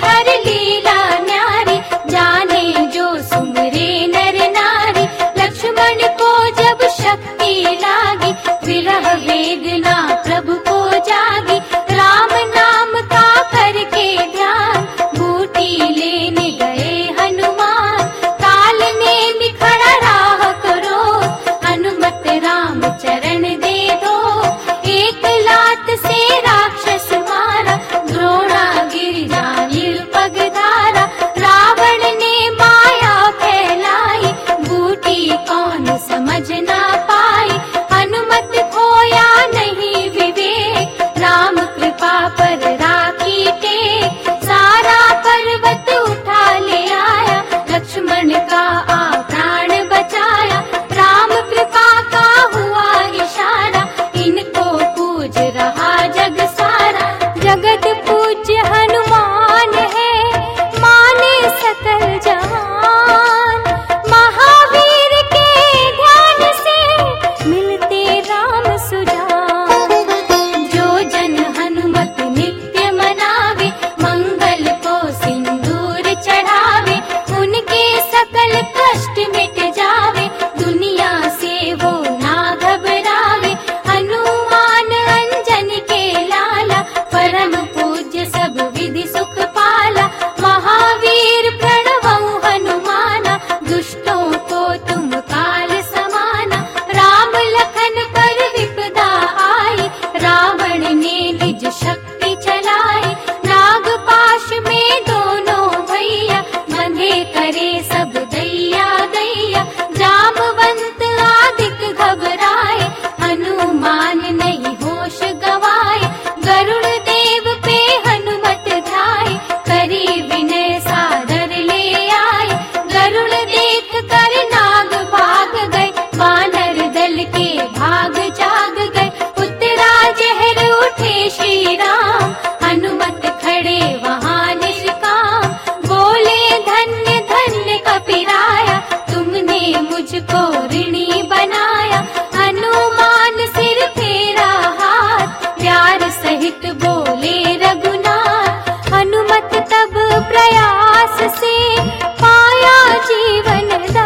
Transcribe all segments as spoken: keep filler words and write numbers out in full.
हर लीला न्यारी, जाने जो सुमरे नर नारी। लक्ष्मण को जब शक्ति लागी, विरह वेदना प्रभु को जागी। राम नाम का करके ध्यान, बूटी लेने गए हनुमान। काल ने निखरा राह करो, हनुमत राम चरण दे दो। एक लात से राक्षस मारा, द्रोणा गिरजा निरुपग धारा। रावण ने माया फैलाई, बूटी कौन समझ ना पाई। हनुमत खोया नहीं विवेक, राम कृपा पर राखी टेक। सारा पर्वत उठा ले आया, लक्ष्मण का आ प्राण बचाया। राम कृपा का हुआ इशारा, इनको पूज रहा जग सारा। जगत पूज्य हनुमान है, माने सकल जहान। महावीर के ध्यान से मिलते राम सुजान। जो जन हनुमत नित्य मनावे, मंगल को सिंदूर चढ़ावे। उनके सकल कष्ट मिट जावे, दुनिया से वो ना घबरावे। हनुमान अंजन के लाला, परम पूज्य सब विधि सुख पाला। महावीर प्रणवं हनुमाना, दुष्टों को तुम काल समाना। राम लखन पर विपदा आई, रावण ने निज शक्ति चलाई। नागपाश में दोनों भैया, बंधे करे सब दैया दैया। जामवंत आदिक घबराए, हनुमान नहीं होश गवाए। गरुड़ देव पे हनुमत धाये, करी विनय सादर ले आए। गरुड़ देख कर नाग भाग गए, वानर दल के भाग जाग गए। उत्तरा जहर उठे श्री राम, हनुमत खड़े वहाँ निष्काम। बोले धन्य धन्य कपिराया, तुमने मुझको ऋणी बनाया। हनुमान सिर फेरा हाथ, प्यार सहित बोले रघुनाथ। हनुमत तब प्रयास से पाया जीवन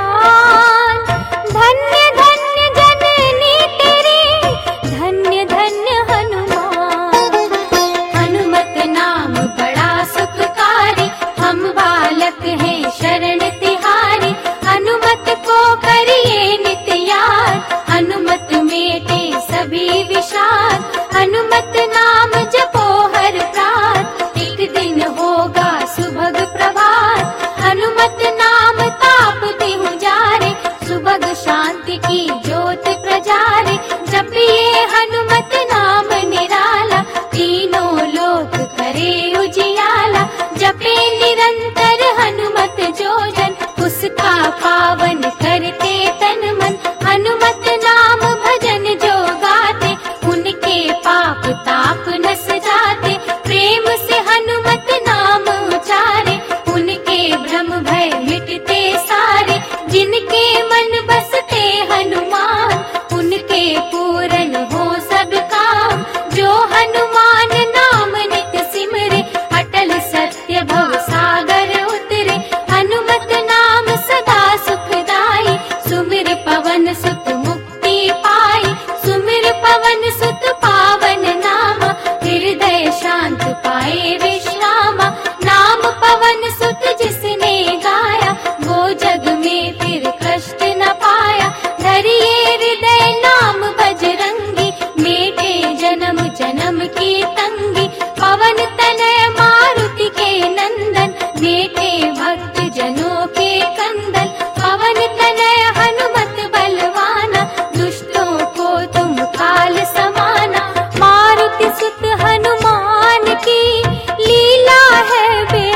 दान। धन्य धन्य जननी तेरी, धन्य धन्य हनुमान। हनुमत नाम बड़ा सुखकारी, हम बालक हैं शरण तिहारी। हनुमत को करिए नित्य याद, हनुमत मेटे सभी विषाद। हनुमत नाम जपो हर प्रात, एक दिन होगा सुभग प्रभात। हनुमत नाम ताप देहु जारे, सुभग शांति की ज्योत प्रजारे। जपिए हनुमत नाम निराला, तीनों लोक करे उजियाला। जपे निरंतर हनुमत जो जन, उसका पावन करते तन मन। हनुमत नाम भजन जो गाते, उनके पाप ताप नस जाते। प्रेम से हनुमत नाम उचारे, उनके भ्रम भय मिटते सारे। जिनके मन बसते हनुमान, उनके पूर्ण हो सब काम। जो हनुमान नाम नित सिमरे, अटल सत्य भव सागर उतरे। हनुमत नाम सदा सुखदाई, सुमिर पवन सुत मुक्ति पाई। सुमिर पवन सुत पावन नामा, हृदय शांत पाए विश्रामा। नाम पवन सुत जिसने गाया, वो जग में फिर कष्ट न पाया। धरिए हृदय नाम बजरंगी, मेटे जन्म जन्म की तंगी। पवन तनय मारुति के नंदन, मेटे भक्त जनों के कंदन। पवन तनय हनुमत बलवाना, दुष्टों को तुम काल समाना। मारुति सुत हनुमान की लीला है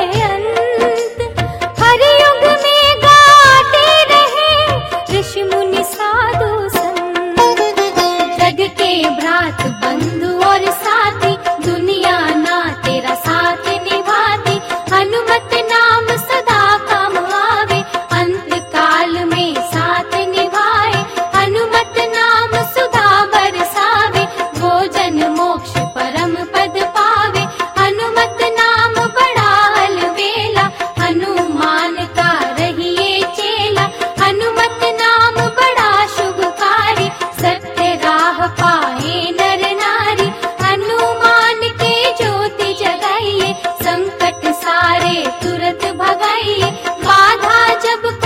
बेअंत, हर युग में गाते रहे ऋषि मुनि साधु संत। जग के भ्रात बंधु और साथी, दुनिया ना तेरा साथ निभाती। हनुमत नाम सदा काम आवे, अंत से तुरंत भगाइए, बाधा जब